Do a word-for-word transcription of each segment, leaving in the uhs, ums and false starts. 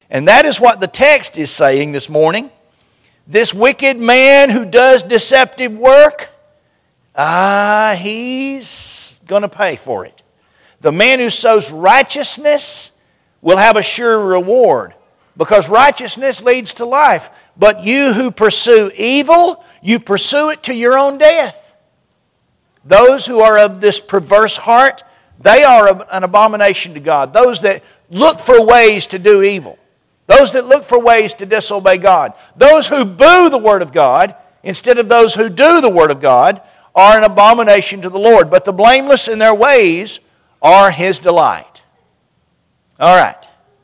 And that is what the text is saying this morning. This wicked man who does deceptive work, ah, he's going to pay for it. The man who sows righteousness will have a sure reward, because righteousness leads to life. But you who pursue evil, you pursue it to your own death. Those who are of this perverse heart, they are an abomination to God. Those that look for ways to do evil. Those that look for ways to disobey God. Those who boo the Word of God instead of those who do the Word of God are an abomination to the Lord. But the blameless in their ways are His delight. All right.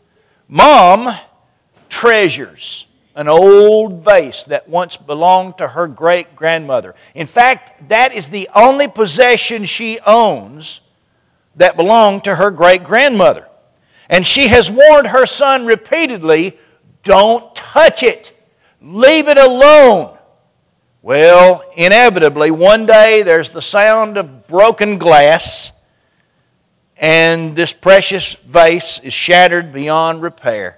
Mom treasures an old vase that once belonged to her great-grandmother. In fact, that is the only possession she owns that belonged to her great-grandmother. And she has warned her son repeatedly, don't touch it. Leave it alone. Well, inevitably, one day there's the sound of broken glass, and this precious vase is shattered beyond repair.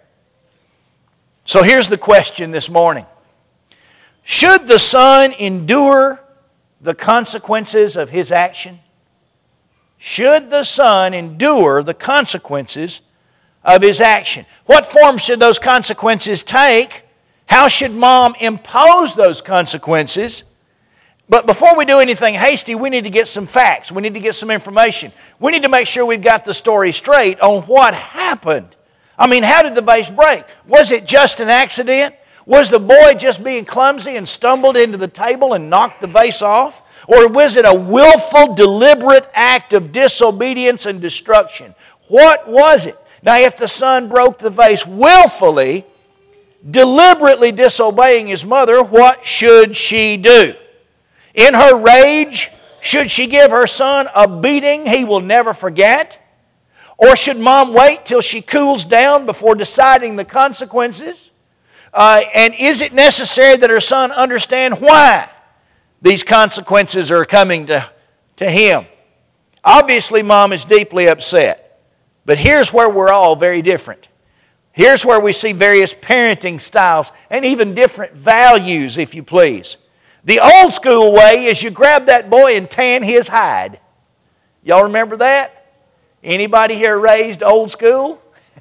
So here's the question this morning. Should the son endure the consequences of his action? Should the son endure the consequences of his action? What form should those consequences take? How should mom impose those consequences? But before we do anything hasty, we need to get some facts. We need to get some information. We need to make sure we've got the story straight on what happened. I mean, how did the vase break? Was it just an accident? Was the boy just being clumsy and stumbled into the table and knocked the vase off? Or was it a willful, deliberate act of disobedience and destruction? What was it? Now, if the son broke the vase willfully, deliberately disobeying his mother, what should she do? In her rage, should she give her son a beating he will never forget? Or should mom wait till she cools down before deciding the consequences? Uh, and is it necessary that her son understand why these consequences are coming to, to him? Obviously, mom is deeply upset. But here's where we're all very different. Here's where we see various parenting styles and even different values, if you please. The old school way is you grab that boy and tan his hide. Y'all remember that? Anybody here raised old school?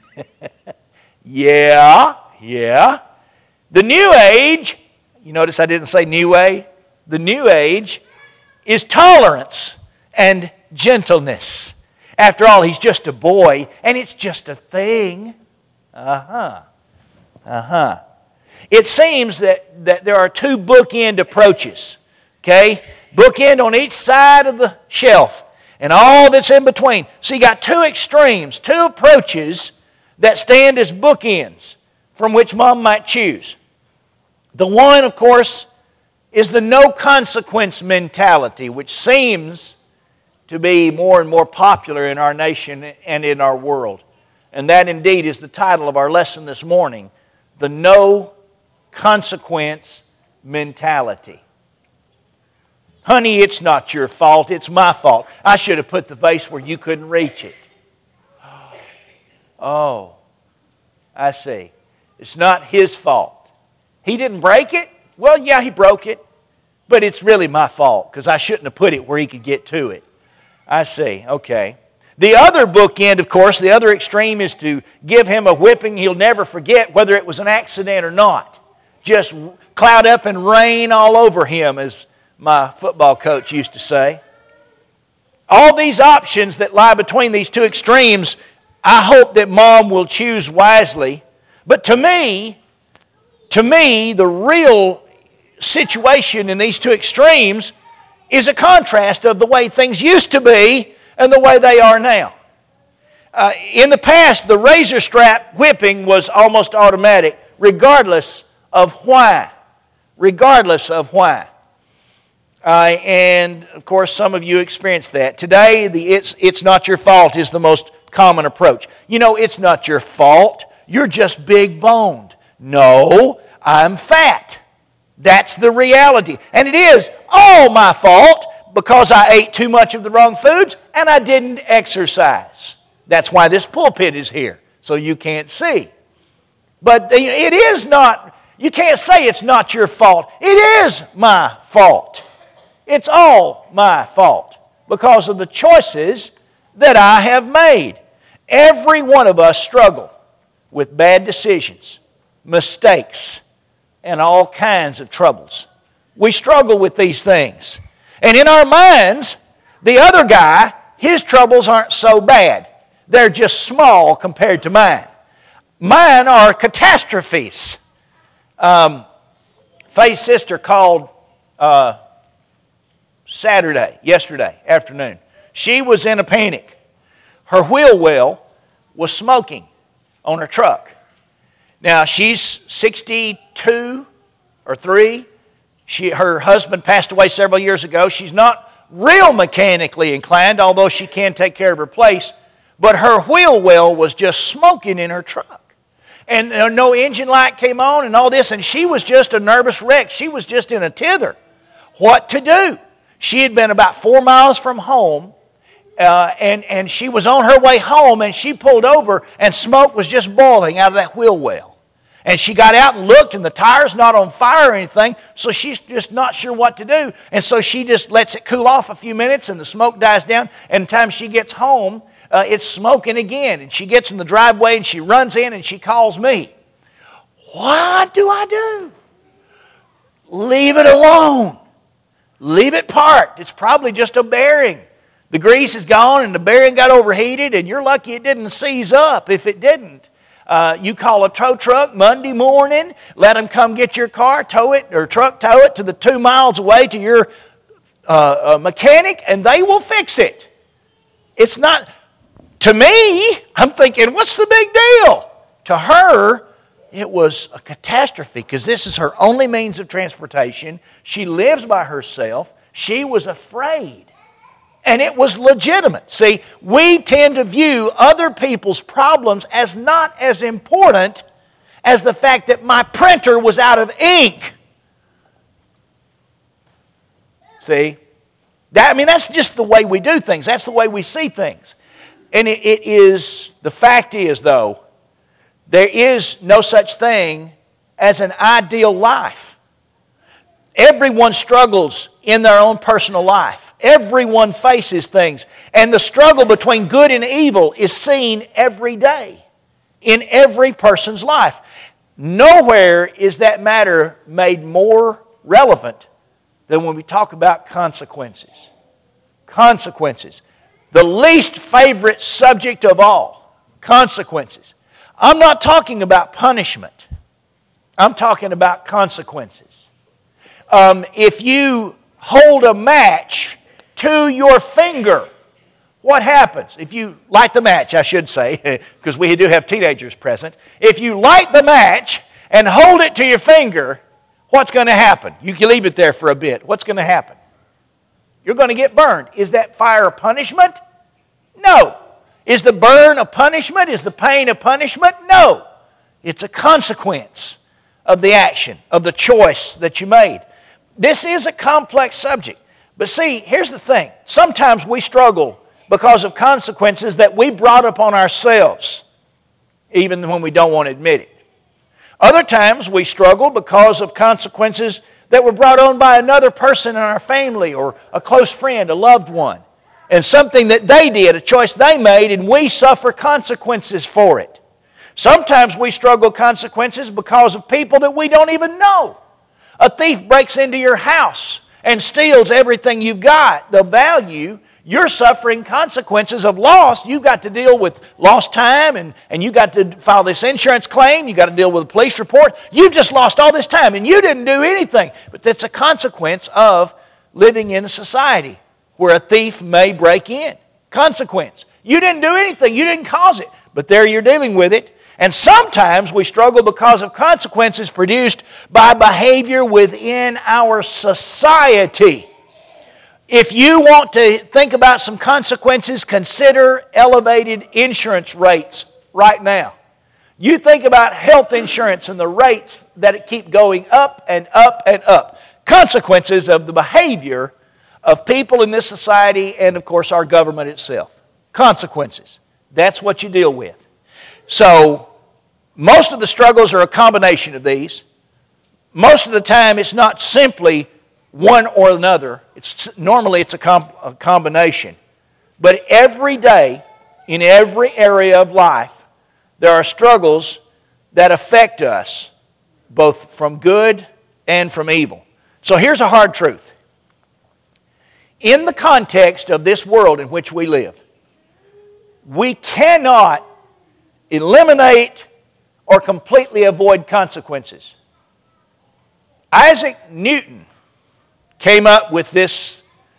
yeah, yeah. The new age, you notice I didn't say new way. The new age is tolerance and gentleness. After all, he's just a boy, and it's just a thing. Uh-huh. Uh-huh. It seems that, that there are two bookend approaches, okay? Bookend on each side of the shelf, and all that's in between. So you got two extremes, two approaches that stand as bookends from which mom might choose. The one, of course, is the no consequence mentality, which seems to be more and more popular in our nation and in our world. And that indeed is the title of our lesson this morning, the no consequence mentality. Honey, it's not your fault, it's my fault. I should have put the vase where you couldn't reach it. Oh, I see. It's not his fault. He didn't break it? Well, yeah, he broke it. But it's really my fault because I shouldn't have put it where he could get to it. I see, okay. The other bookend, of course, the other extreme is to give him a whipping he'll never forget, whether it was an accident or not. Just cloud up and rain all over him, as my football coach used to say. All these options that lie between these two extremes, I hope that mom will choose wisely. But to me, to me, the real situation in these two extremes is a contrast of the way things used to be and the way they are now. Uh, in the past, the razor strap whipping was almost automatic, regardless of why. Regardless of why. Uh, and, of course, some of you experienced that. Today, the it's, it's not your fault is the most common approach. You know, it's not your fault. You're just big-boned. No, I'm fat. That's the reality. And it is all my fault because I ate too much of the wrong foods and I didn't exercise. That's why this pulpit is here, so you can't see. But it is not, you can't say it's not your fault. It is my fault. It's all my fault because of the choices that I have made. Every one of us struggle with bad decisions, mistakes, and all kinds of troubles. We struggle with these things. And in our minds, the other guy, his troubles aren't so bad. They're just small compared to mine. Mine are catastrophes. Um, Faye's sister called uh, Saturday, yesterday afternoon. She was in a panic. Her wheel well was smoking on her truck. Now, she's sixty-two or three. She, her husband passed away several years ago. She's not real mechanically inclined, although she can take care of her place. But her wheel well was just smoking in her truck. And no engine light came on and all this, and she was just a nervous wreck. She was just in a tither. What to do? She had been about four miles from home, uh, and, and she was on her way home, and she pulled over, and smoke was just boiling out of that wheel well. And she got out and looked, and the tire's not on fire or anything, so she's just not sure what to do. And so she just lets it cool off a few minutes, and the smoke dies down, and the time she gets home, uh, it's smoking again. And she gets in the driveway, and she runs in, and she calls me. What do I do? Leave it alone. Leave it parked. It's probably just a bearing. The grease is gone, and the bearing got overheated, and you're lucky it didn't seize up. If it didn't, Uh, you call a tow truck Monday morning, let them come get your car, tow it, or truck tow it to the two miles away to your uh, uh, mechanic, and they will fix it. It's not, to me, I'm thinking, what's the big deal? To her, it was a catastrophe because this is her only means of transportation. She lives by herself. She was afraid. And it was legitimate. See, we tend to view other people's problems as not as important as the fact that my printer was out of ink. See? That, I mean, that's just the way we do things. That's the way we see things. And it, it is, the fact is, though, there is no such thing as an ideal life. Everyone struggles in their own personal life. Everyone faces things. And the struggle between good and evil is seen every day in every person's life. Nowhere is that matter made more relevant than when we talk about consequences. Consequences. The least favorite subject of all. Consequences. I'm not talking about punishment. I'm talking about consequences. Um, if you hold a match to your finger, what happens? If you light the match, I should say, because we do have teenagers present. If you light the match and hold it to your finger, what's going to happen? You can leave it there for a bit. What's going to happen? You're going to get burned. Is that fire a punishment? No. Is the burn a punishment? Is the pain a punishment? No. It's a consequence of the action, of the choice that you made. This is a complex subject. But see, here's the thing. Sometimes we struggle because of consequences that we brought upon ourselves, even when we don't want to admit it. Other times we struggle because of consequences that were brought on by another person in our family or a close friend, a loved one, and something that they did, a choice they made, and we suffer consequences for it. Sometimes we struggle with consequences because of people that we don't even know. A thief breaks into your house and steals everything you've got, the value. You're suffering consequences of loss. You've got to deal with lost time, and, and you got to file this insurance claim. You got to deal with a police report. You've just lost all this time, and you didn't do anything. But that's a consequence of living in a society where a thief may break in. Consequence. You didn't do anything. You didn't cause it. But there you're dealing with it. And sometimes we struggle because of consequences produced by behavior within our society. If you want to think about some consequences, consider elevated insurance rates right now. You think about health insurance and the rates that keep going up and up and up. Consequences of the behavior of people in this society and, of course, our government itself. Consequences. That's what you deal with. So, Most of the struggles are a combination of these. Most of the time it's not simply one or another. It's, normally it's a, com- a combination. But every day, in every area of life, there are struggles that affect us, both from good and from evil. So here's a hard truth. In the context of this world in which we live, we cannot eliminate or completely avoid consequences. Isaac Newton came up with this,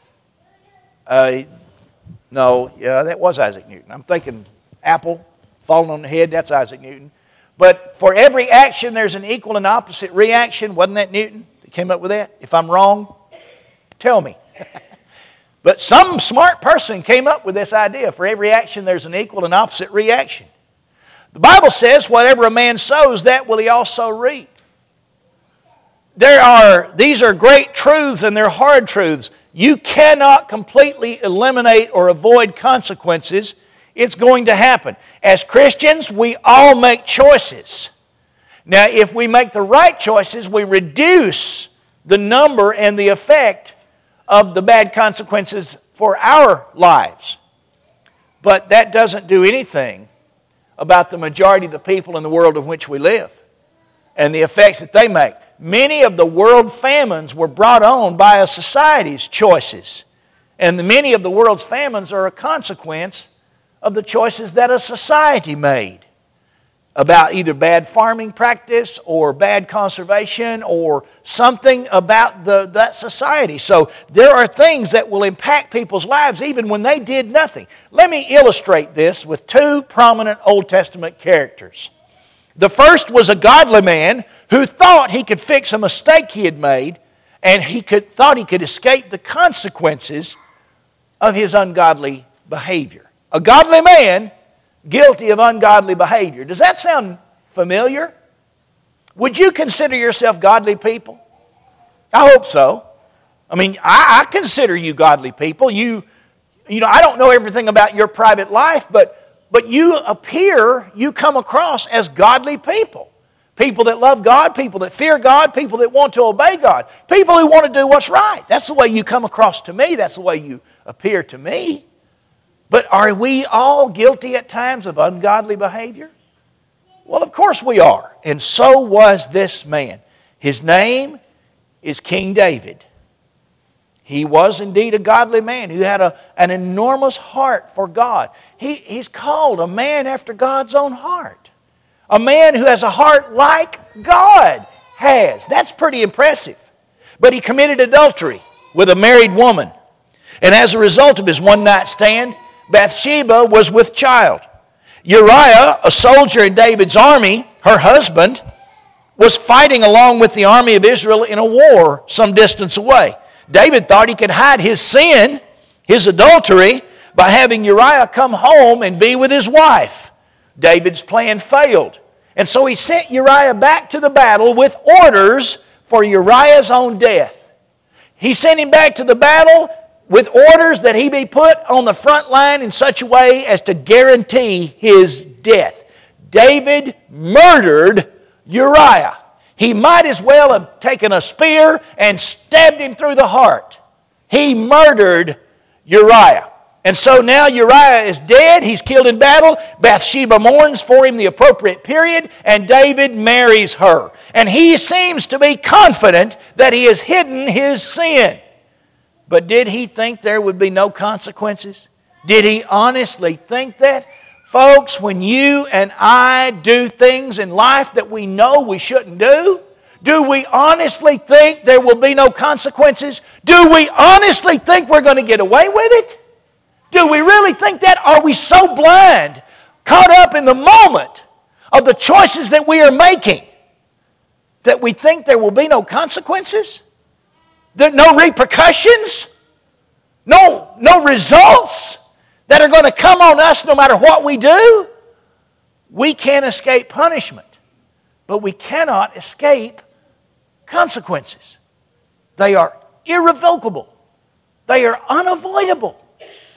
uh, no, yeah, that was Isaac Newton. I'm thinking apple falling on the head, that's Isaac Newton. But for every action, there's an equal and opposite reaction. Wasn't that Newton that came up with that? If I'm wrong, tell me. But some smart person came up with this idea. For every action, there's an equal and opposite reaction. The Bible says, whatever a man sows, that will he also reap. There are, these are great truths and they're hard truths. You cannot completely eliminate or avoid consequences. It's going to happen. As Christians, we all make choices. Now, if we make the right choices, we reduce the number and the effect of the bad consequences for our lives. But that doesn't do anything about the majority of the people in the world in which we live and the effects that they make. Many of the world famines were brought on by a society's choices. And the, many of the world's famines are a consequence of the choices that a society made about either bad farming practice or bad conservation or something about the, that society. So there are things that will impact people's lives even when they did nothing. Let me illustrate this with two prominent Old Testament characters. The first was a godly man who thought he could fix a mistake he had made, and he could, thought he could escape the consequences of his ungodly behavior. A godly man guilty of ungodly behavior. Does that sound familiar? Would you consider yourself godly people? I hope so. I mean, I, I consider you godly people. You, you know, I don't know everything about your private life, but But you appear, you come across as godly people. People that love God, people that fear God, people that want to obey God. People who want to do what's right. That's the way you come across to me. That's the way you appear to me. But are we all guilty at times of ungodly behavior? Well, of course we are. And so was this man. His name is King David. He was indeed a godly man who had a, an enormous heart for God. He, he's called a man after God's own heart. A man who has a heart like God has. That's pretty impressive. But he committed adultery with a married woman. And as a result of his one-night stand, Bathsheba was with child. Uriah, a soldier in David's army, her husband, was fighting along with the army of Israel in a war some distance away. David thought he could hide his sin, his adultery, by having Uriah come home and be with his wife. David's plan failed. And so he sent Uriah back to the battle with orders for Uriah's own death. He sent him back to the battle with orders that he be put on the front line in such a way as to guarantee his death. David murdered Uriah. He might as well have taken a spear and stabbed him through the heart. He murdered Uriah. And so now Uriah is dead. He's killed in battle. Bathsheba mourns for him the appropriate period, and David marries her. And he seems to be confident that he has hidden his sin. But did he think there would be no consequences? Did he honestly think that? Folks, when you and I do things in life that we know we shouldn't do, do we honestly think there will be no consequences? Do we honestly think we're going to get away with it? Do we really think that? Are we so blind, caught up in the moment of the choices that we are making, that we think there will be no consequences? There are no repercussions? No, no results that are going to come on us no matter what we do? We can't escape punishment, but we cannot escape consequences. They are irrevocable. They are unavoidable.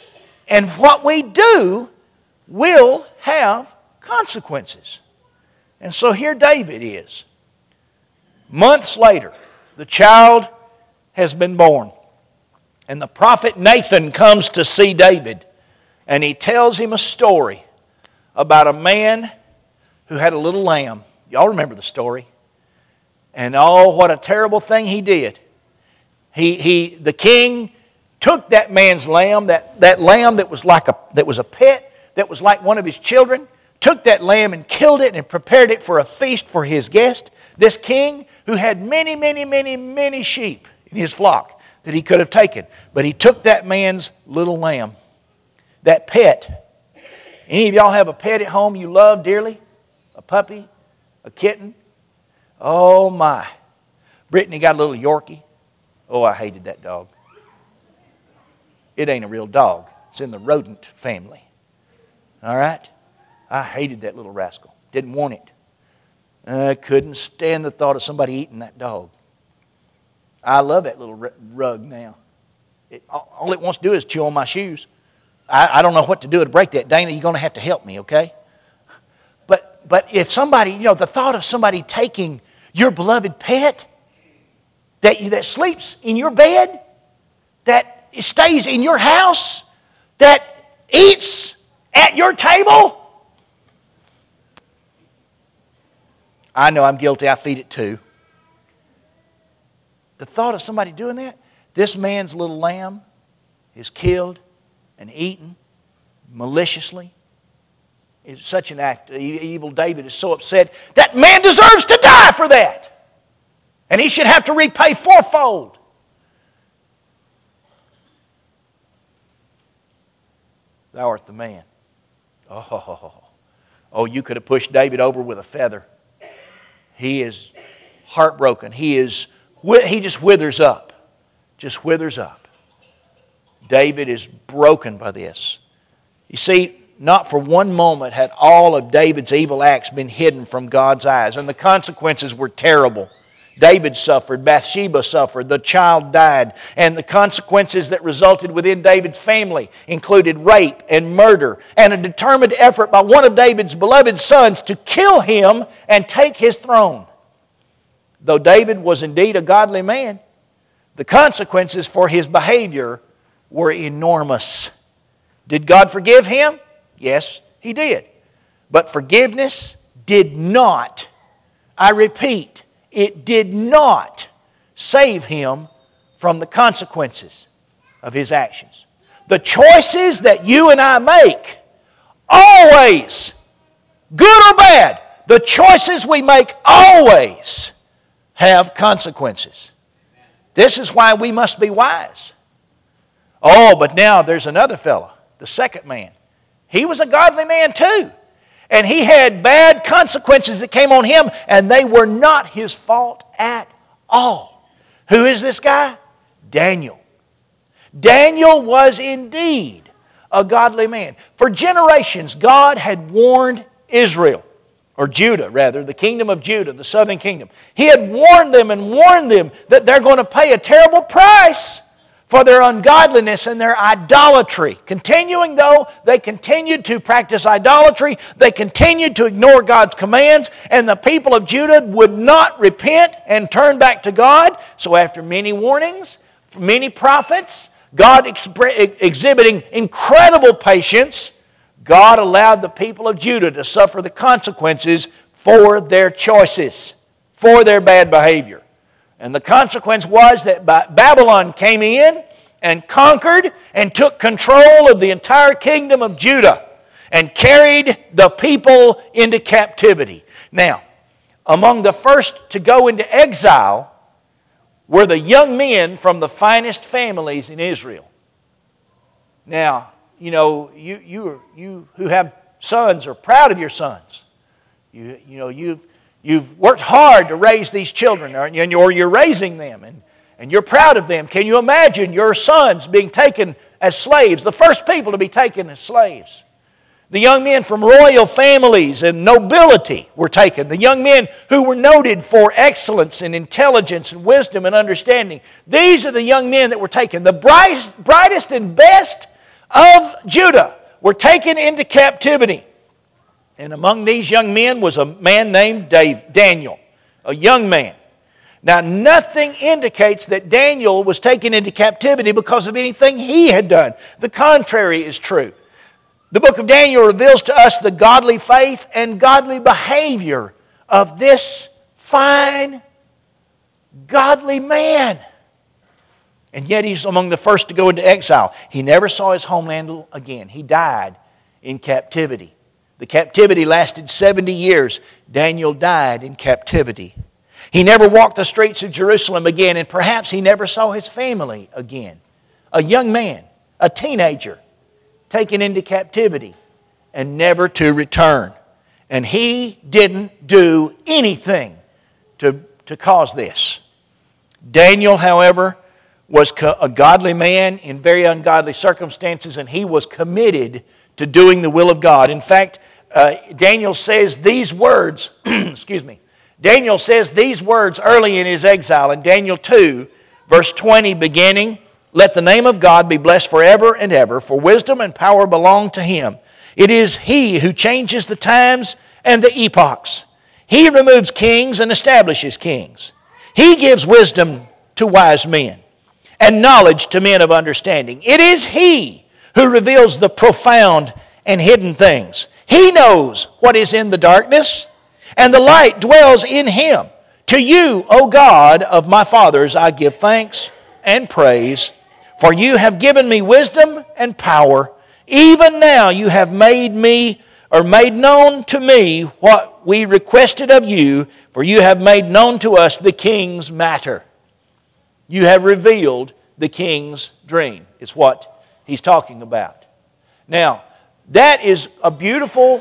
And what we do will have consequences. And so here David is. Months later, the child has been born. And the prophet Nathan comes to see David. And he tells him a story about a man who had a little lamb. Y'all remember the story. And oh, what a terrible thing he did. He, he, the king took that man's lamb, that, that lamb that was like a, that was a pet, that was like one of his children, took that lamb and killed it and prepared it for a feast for his guest. This king who had many, many, many, many sheep in his flock that he could have taken. But he took that man's little lamb, that pet. Any of y'all have a pet at home you love dearly? A puppy? A kitten? Oh my. Brittany got a little Yorkie. Oh, I hated that dog. It ain't a real dog. It's in the rodent family. All right? I hated that little rascal. Didn't want it. I couldn't stand the thought of somebody eating that dog. I love that little rug now. It, all it wants to do is chew on my shoes. I, I don't know what to do to break that. Dana, you're going to have to help me, okay? But, but if somebody, you know, the thought of somebody taking your beloved pet that, you, that sleeps in your bed, that stays in your house, that eats at your table. I know I'm guilty. I feed it too. The thought of somebody doing that, this man's little lamb is killed and eaten maliciously. It's such an act. Evil David is so upset. That man deserves to die for that. And he should have to repay fourfold. Thou art the man. Oh, oh, you could have pushed David over with a feather. He is heartbroken. He is he just withers up. Just withers up. David is broken by this. You see, not for one moment had all of David's evil acts been hidden from God's eyes, and the consequences were terrible. David suffered, Bathsheba suffered, the child died, and the consequences that resulted within David's family included rape and murder and a determined effort by one of David's beloved sons to kill him and take his throne. Though David was indeed a godly man, the consequences for his behavior were enormous. Did God forgive him? Yes, He did. But forgiveness did not, I repeat, it did not save him from the consequences of his actions. The choices that you and I make, always, good or bad, the choices we make always have consequences. This is why we must be wise. Oh, but now there's another fellow, the second man. He was a godly man too. And he had bad consequences that came on him, and they were not his fault at all. Who is this guy? Daniel. Daniel was indeed a godly man. For generations, God had warned Israel, or Judah rather, the kingdom of Judah, the southern kingdom. He had warned them and warned them that they're going to pay a terrible price for their ungodliness and their idolatry. Continuing though, they continued to practice idolatry. They continued to ignore God's commands, and the people of Judah would not repent and turn back to God. So after many warnings, many prophets, God expre- exhibiting incredible patience, God allowed the people of Judah to suffer the consequences for their choices, for their bad behavior. And the consequence was that Babylon came in and conquered and took control of the entire kingdom of Judah and carried the people into captivity. Now, among the first to go into exile were the young men from the finest families in Israel. Now, you know, you you you who have sons are proud of your sons. You you know you've You've worked hard to raise these children, or you're raising them, and, and you're proud of them. Can you imagine your sons being taken as slaves, the first people to be taken as slaves? The young men from royal families and nobility were taken. The young men who were noted for excellence and intelligence and wisdom and understanding. These are the young men that were taken. The brightest, brightest and best of Judah were taken into captivity. And among these young men was a man named Dave, Daniel, a young man. Now, nothing indicates that Daniel was taken into captivity because of anything he had done. The contrary is true. The book of Daniel reveals to us the godly faith and godly behavior of this fine, godly man. And yet he's among the first to go into exile. He never saw his homeland again. He died in captivity. The captivity lasted seventy years. Daniel died in captivity. He never walked the streets of Jerusalem again, and perhaps he never saw his family again. A young man, a teenager, taken into captivity and never to return. And he didn't do anything to, to cause this. Daniel, however, was a godly man in very ungodly circumstances, and he was committed to doing the will of God. In fact, uh, Daniel says these words, excuse me, Daniel says these words early in his exile in Daniel two, verse twenty beginning, "Let the name of God be blessed forever and ever, for wisdom and power belong to Him. It is He who changes the times and the epochs. He removes kings and establishes kings. He gives wisdom to wise men and knowledge to men of understanding. It is He who reveals the profound and hidden things. He knows what is in the darkness, and the light dwells in Him. To you, O God of my fathers, I give thanks and praise, for you have given me wisdom and power. Even now you have made me, or made known to me, what we requested of you, for you have made known to us the king's matter." You have revealed the king's dream. It's what he's talking about. Now, that is a beautiful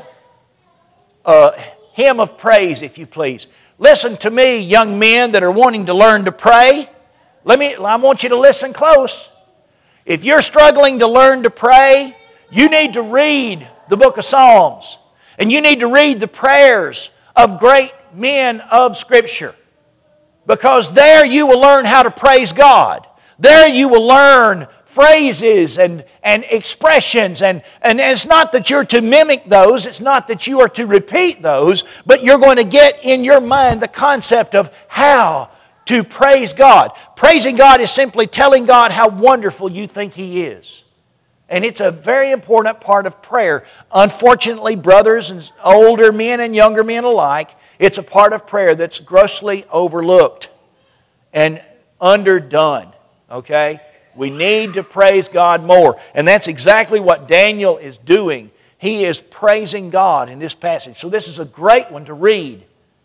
uh, hymn of praise, if you please. Listen to me, young men that are wanting to learn to pray. Let me, I want you to listen close. If you're struggling to learn to pray, you need to read the book of Psalms. And you need to read the prayers of great men of Scripture. Because there you will learn how to praise God. There you will learn phrases and, and expressions. And, and it's not that you're to mimic those. It's not that you are to repeat those. But you're going to get in your mind the concept of how to praise God. Praising God is simply telling God how wonderful you think He is. And it's a very important part of prayer. Unfortunately, brothers and older men and younger men alike, it's a part of prayer that's grossly overlooked and underdone. Okay? We need to praise God more. And that's exactly what Daniel is doing. He is praising God in this passage. So this is a great one to read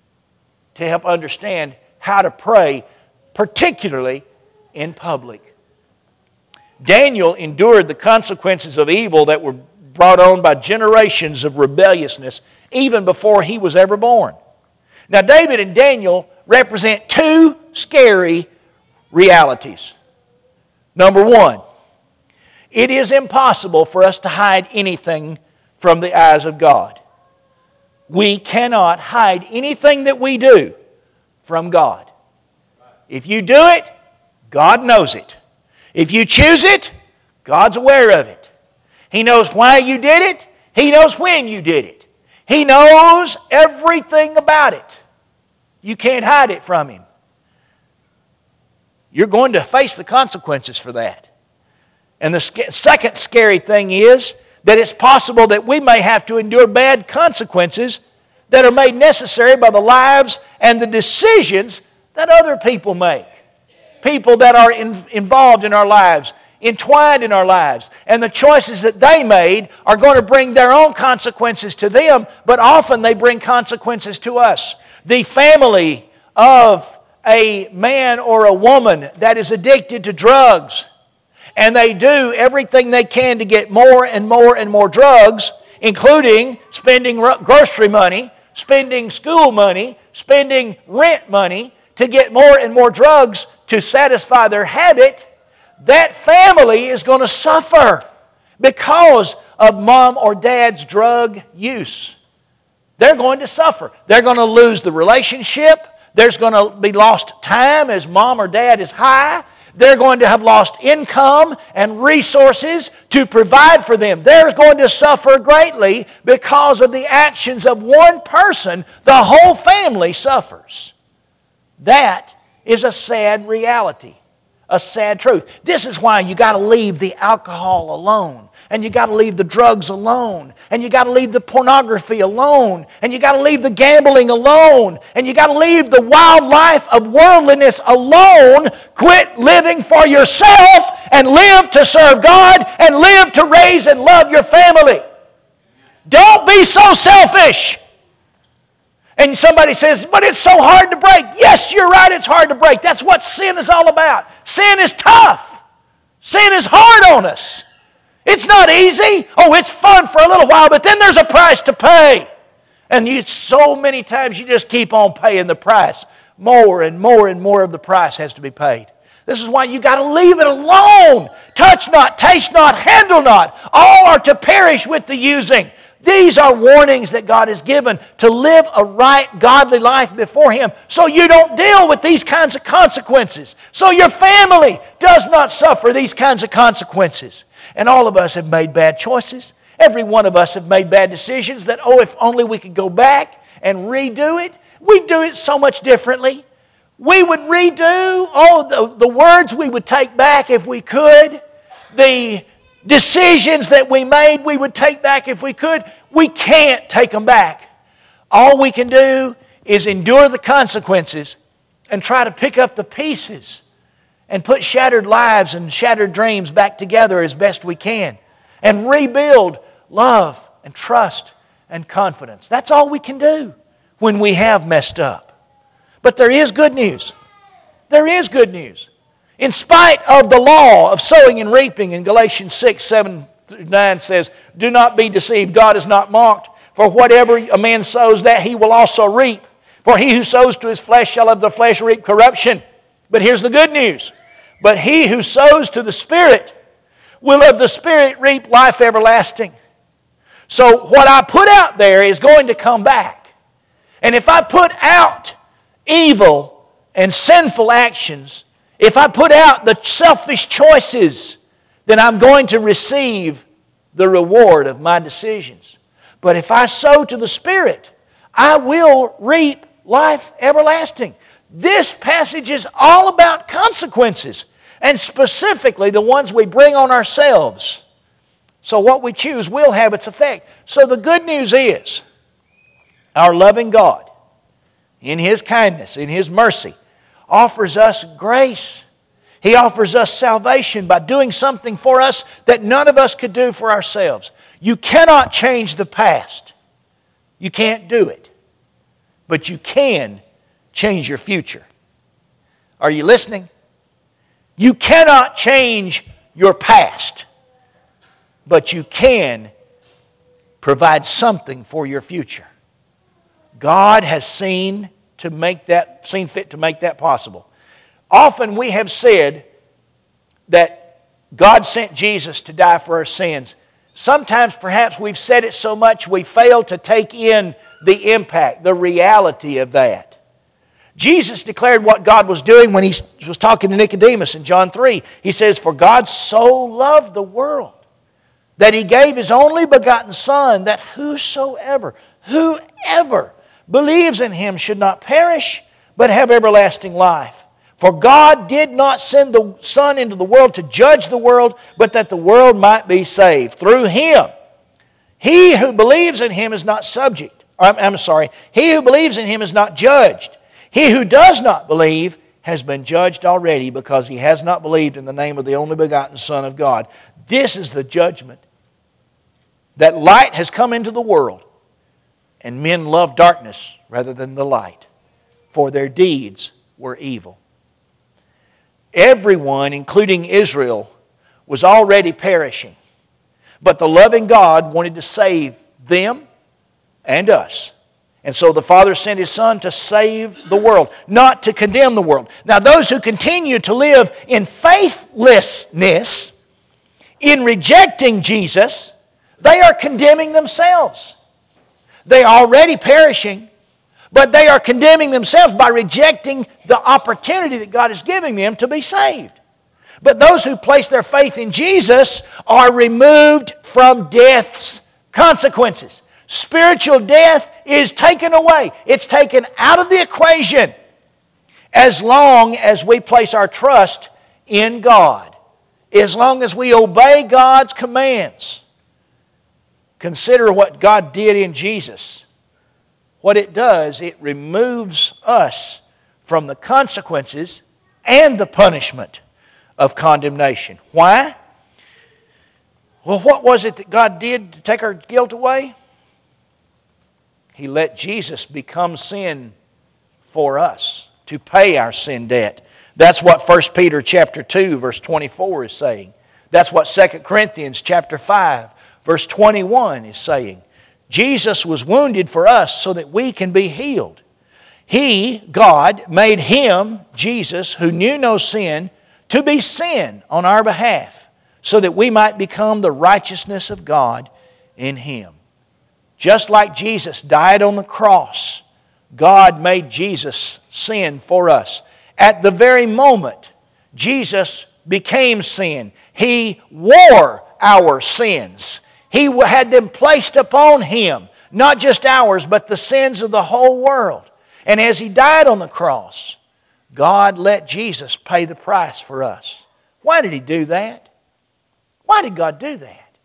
to help understand how to pray, particularly in public. Daniel endured the consequences of evil that were brought on by generations of rebelliousness even before he was ever born. Now, David and Daniel represent two scary realities. Number one, it is impossible for us to hide anything from the eyes of God. We cannot hide anything that we do from God. If you do it, God knows it. If you choose it, God's aware of it. He knows why you did it. He knows when you did it. He knows everything about it. You can't hide it from Him. You're going to face the consequences for that. And the second scary thing is that it's possible that we may have to endure bad consequences that are made necessary by the lives and the decisions that other people make. People that are in, involved in our lives, entwined in our lives. And the choices that they made are going to bring their own consequences to them, but often they bring consequences to us. The family of a man or a woman that is addicted to drugs, and they do everything they can to get more and more and more drugs, including spending grocery money, spending school money, spending rent money to get more and more drugs to satisfy their habit, that family is going to suffer because of mom or dad's drug use. They're going to suffer. They're going to lose the relationship. There's going to be lost time as mom or dad is high. They're going to have lost income and resources to provide for them. They're going to suffer greatly because of the actions of one person. The whole family suffers. That is a sad reality, a sad truth. This is why you got to leave the alcohol alone. And you got to leave the drugs alone. And you got to leave the pornography alone. And you got to leave the gambling alone. And you got to leave the wild life of worldliness alone. Quit living for yourself and live to serve God and live to raise and love your family. Don't be so selfish. And somebody says, but it's so hard to break. Yes, you're right, it's hard to break. That's what sin is all about. Sin is tough. Sin is hard on us. It's not easy. Oh, it's fun for a little while, but then there's a price to pay. And you, so many times you just keep on paying the price. More and more and more of the price has to be paid. This is why you got to leave it alone. Touch not, taste not, handle not. All are to perish with the using. These are warnings that God has given to live a right, godly life before Him so you don't deal with these kinds of consequences. So your family does not suffer these kinds of consequences. And all of us have made bad choices. Every one of us have made bad decisions that, oh, if only we could go back and redo it. We'd do it so much differently. We would redo, oh, the, the words we would take back if we could. The decisions that we made we would take back if we could. We can't take them back. All we can do is endure the consequences and try to pick up the pieces and put shattered lives and shattered dreams back together as best we can and rebuild love and trust and confidence. That's all we can do when we have messed up. But there is good news. There is good news. In spite of the law of sowing and reaping, in Galatians six, seven through nine says, do not be deceived, God is not mocked. For whatever a man sows, that he will also reap. For he who sows to his flesh shall of the flesh reap corruption. But here's the good news. But he who sows to the Spirit will of the Spirit reap life everlasting. So what I put out there is going to come back. And if I put out evil and sinful actions, if I put out the selfish choices, then I'm going to receive the reward of my decisions. But if I sow to the Spirit, I will reap life everlasting. This passage is all about consequences, and specifically the ones we bring on ourselves. So what we choose will have its effect. So the good news is, our loving God, in His kindness, in His mercy, offers us grace. He offers us salvation by doing something for us that none of us could do for ourselves. You cannot change the past. You can't do it. But you can change your future. Are you listening? You cannot change your past, but you can provide something for your future. God has seen to make that, seen fit to make that possible. Often we have said that God sent Jesus to die for our sins. Sometimes perhaps we've said it so much we fail to take in the impact, the reality of that. Jesus declared what God was doing when He was talking to Nicodemus in John three. He says, for God so loved the world that He gave His only begotten Son, that whosoever, whoever believes in Him should not perish, but have everlasting life. For God did not send the Son into the world to judge the world, but that the world might be saved through Him. He who believes in Him is not subject. I'm, I'm sorry. He who believes in Him is not judged. He who does not believe has been judged already, because he has not believed in the name of the only begotten Son of God. This is the judgment. That light has come into the world, and men love darkness rather than the light, for their deeds were evil. Everyone, including Israel, was already perishing. But the loving God wanted to save them and us. And so the Father sent His Son to save the world, not to condemn the world. Now those who continue to live in faithlessness, in rejecting Jesus, they are condemning themselves. They are already perishing, but they are condemning themselves by rejecting the opportunity that God is giving them to be saved. But those who place their faith in Jesus are removed from death's consequences. Spiritual death is taken away. It's taken out of the equation as long as we place our trust in God. As long as we obey God's commands. Consider what God did in Jesus. What it does, it removes us from the consequences and the punishment of condemnation. Why? Well, what was it that God did to take our guilt away? He let Jesus become sin for us, to pay our sin debt. That's what First Peter chapter two, verse twenty-four is saying. That's what Second Corinthians chapter five, verse twenty-one is saying. Jesus was wounded for us so that we can be healed. He, God, made Him, Jesus, who knew no sin, to be sin on our behalf, so that we might become the righteousness of God in Him. Just like Jesus died on the cross, God made Jesus sin for us. At the very moment Jesus became sin, He wore our sins. He had them placed upon Him, not just ours, but the sins of the whole world. And as He died on the cross, God let Jesus pay the price for us. Why did He do that? Why did God do that?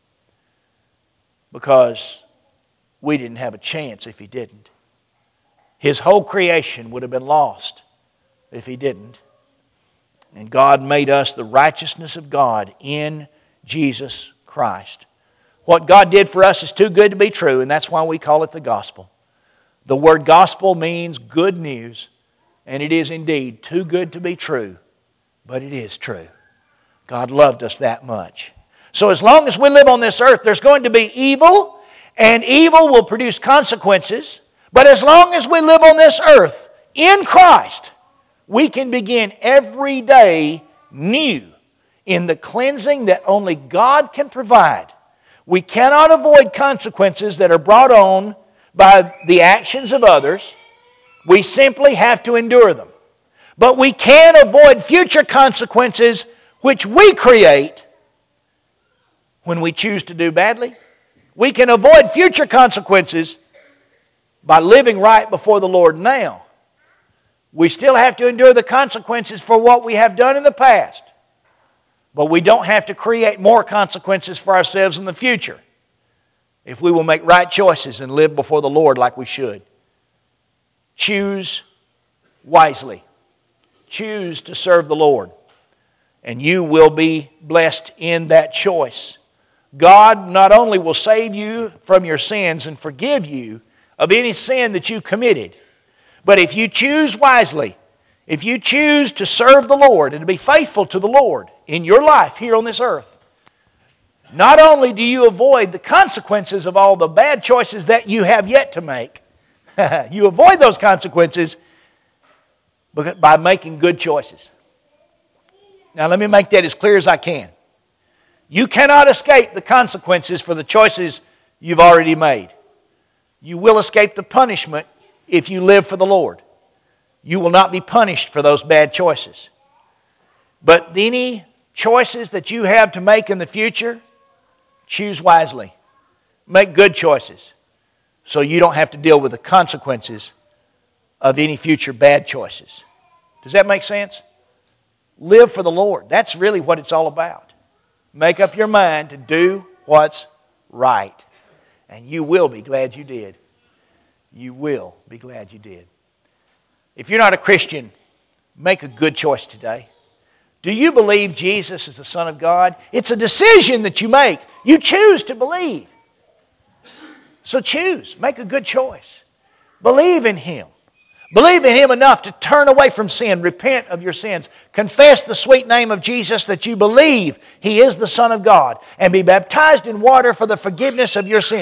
Because we didn't have a chance if He didn't. His whole creation would have been lost if He didn't. And God made us the righteousness of God in Jesus Christ. What God did for us is too good to be true, and that's why we call it the gospel. The word gospel means good news, and it is indeed too good to be true, but it is true. God loved us that much. So as long as we live on this earth, there's going to be evil, and evil will produce consequences. But as long as we live on this earth in Christ, we can begin every day new in the cleansing that only God can provide. We cannot avoid consequences that are brought on by the actions of others. We simply have to endure them. But we can avoid future consequences which we create when we choose to do badly. We can avoid future consequences by living right before the Lord now. We still have to endure the consequences for what we have done in the past. But we don't have to create more consequences for ourselves in the future if we will make right choices and live before the Lord like we should. Choose wisely. Choose to serve the Lord. And you will be blessed in that choice. God not only will save you from your sins and forgive you of any sin that you committed, but if you choose wisely, if you choose to serve the Lord and to be faithful to the Lord in your life here on this earth, not only do you avoid the consequences of all the bad choices that you have yet to make, you avoid those consequences by making good choices. Now let me make that as clear as I can. You cannot escape the consequences for the choices you've already made. You will escape the punishment if you live for the Lord. You will not be punished for those bad choices. But any choices that you have to make in the future, choose wisely. Make good choices so you don't have to deal with the consequences of any future bad choices. Does that make sense? Live for the Lord. That's really what it's all about. Make up your mind to do what's right. And you will be glad you did. You will be glad you did. If you're not a Christian, make a good choice today. Do you believe Jesus is the Son of God? It's a decision that you make. You choose to believe. So choose. Make a good choice. Believe in Him. Believe in Him enough to turn away from sin, repent of your sins, confess the sweet name of Jesus that you believe He is the Son of God, and be baptized in water for the forgiveness of your sins.